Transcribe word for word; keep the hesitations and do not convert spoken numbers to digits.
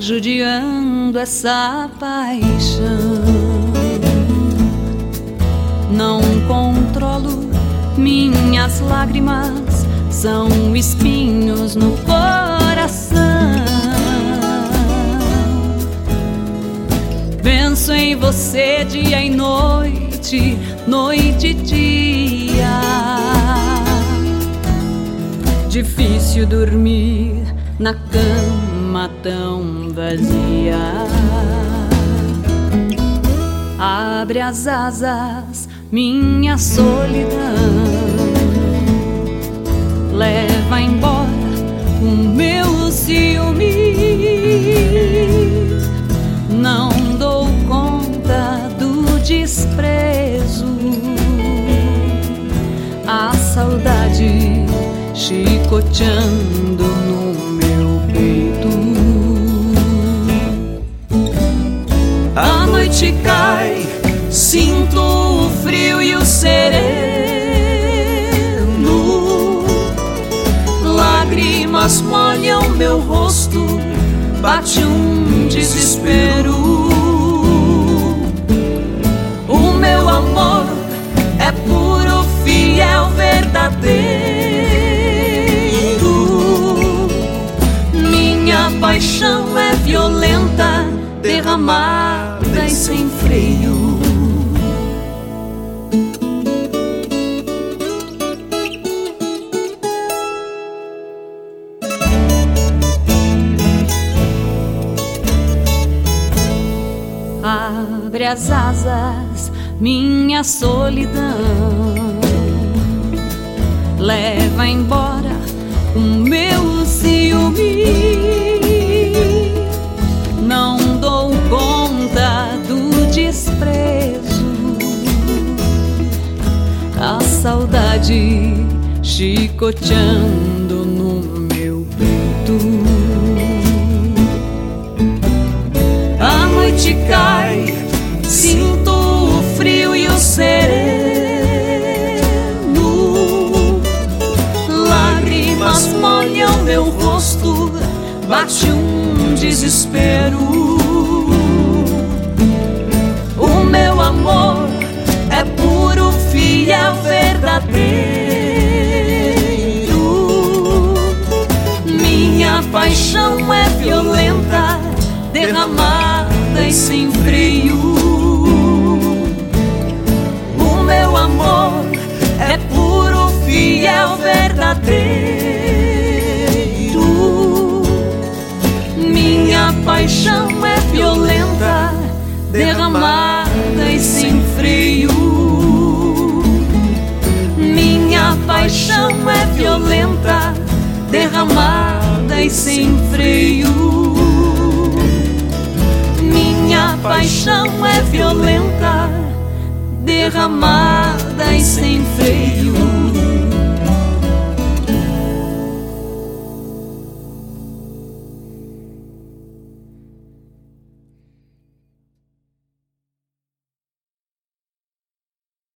judiando essa paixão. Não controlo minhas lágrimas, são espinhos no coração. Penso em você dia e noite, noite e dia. Difícil dormir na cama tão vazia. Abre as asas, minha solidão. Leva embora o meu ciúme. Não dou conta do desprezo. A saudade chicoteando no meu peito. A noite cai, sinto o frio e o sereno. Lágrimas molham meu rosto, bate um desespero. O meu amor é puro, fiel, verdadeiro. Minha paixão é violenta, derramada e sem freio. Abre as asas, minha solidão. Leva embora o meu ciúme. Não dou conta do desprezo. A saudade chicoteando no meu peito. A noite cai, sinto o frio e o sereno. Lágrimas molham meu rosto, bate um desespero. O meu amor é puro, fiel, verdadeiro. Minha paixão é violenta, derramada e sem freio. O meu amor é puro, fiel, verdadeiro. Minha paixão é violenta, derramada e sem freio. Minha paixão é violenta, derramada e sem freio. Minha paixão é violenta, derramada e sem freio.